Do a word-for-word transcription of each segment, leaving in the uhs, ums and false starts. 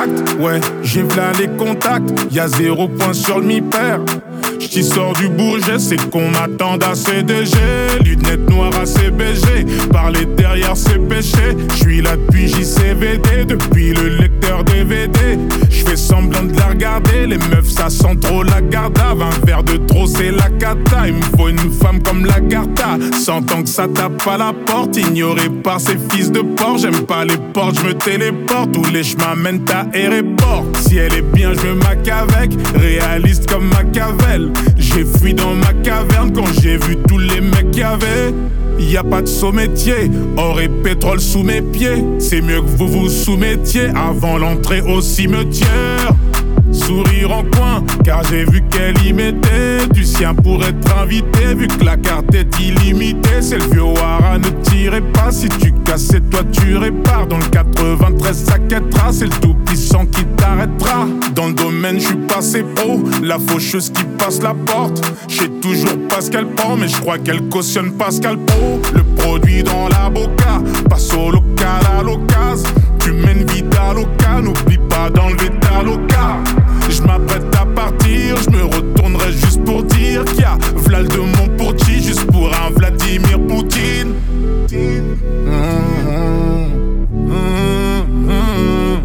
contact. Ouais, j'ai v'là les contacts. Y'a zéro point sur le mi-pair. J't'y sors du Bourget, c'est qu'on m'attend à C D G. Lunettes noires à C B G. Parler derrière c'est péché. J'suis là depuis J C V D. Depuis le lecteur D V D. J'fais semblant de la regarder. Les meufs ça sent trop la gardave. Un verre de trop c'est la cata. Il me faut une femme comme la Garta. Sentant que ça tape à la porte. Ignoré par ces fils de porc. J'aime pas les portes, j'me téléporte. Tous les chemins mènent à aéroport. Si elle est bien j'me mac avec. Réaliste comme Machiavel. J'ai fui dans ma caverne quand j'ai vu tous les mecs qu'il y avait. Y'a pas de saut-métier, or et pétrole sous mes pieds. C'est mieux que vous vous soumettiez avant l'entrée au cimetière. Sourire en coin, car j'ai vu qu'elle y mettait du sien pour être invité. Vu que la carte est illimitée, c'est le vieux Wara, ne tirez pas. Si tu casses, c'est toi tu répares. Dans le quatre-vingt-treize, ça quêtera, c'est le tout puissant qui t'arrêtera. Dans le domaine, je suis passé pro, la faucheuse qui passe la porte. J'sais toujours pas ce qu'elle prend, mais je crois qu'elle cautionne Pascal Pro. Le produit dans la boca, passe au local à l'occasion. Tu mènes vie à local, n'oublie pas d'enlever ta loca. Je m'apprête à partir, je me retournerai juste pour dire qu'il y a Vlal de mon Pourti, juste pour un Vladimir Poutine. Mmh, mmh, mmh,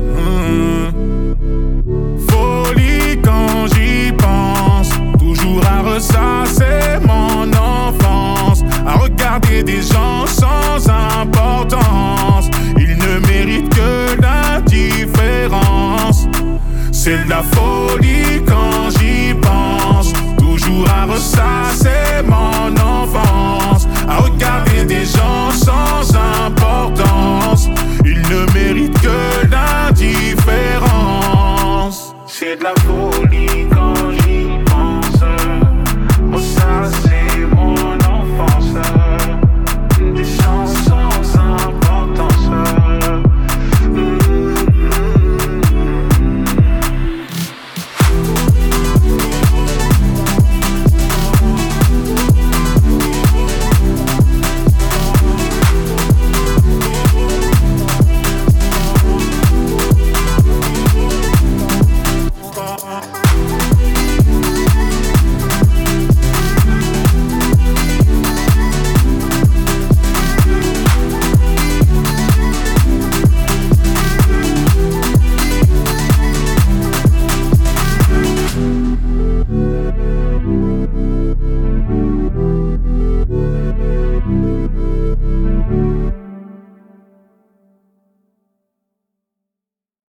mmh. Folie quand j'y pense, toujours à ressasser mon enfance, à regarder des gens sans importance. Ils ne méritent que l'indifférence. C'est de la folie quand j'y pense, toujours à ressasser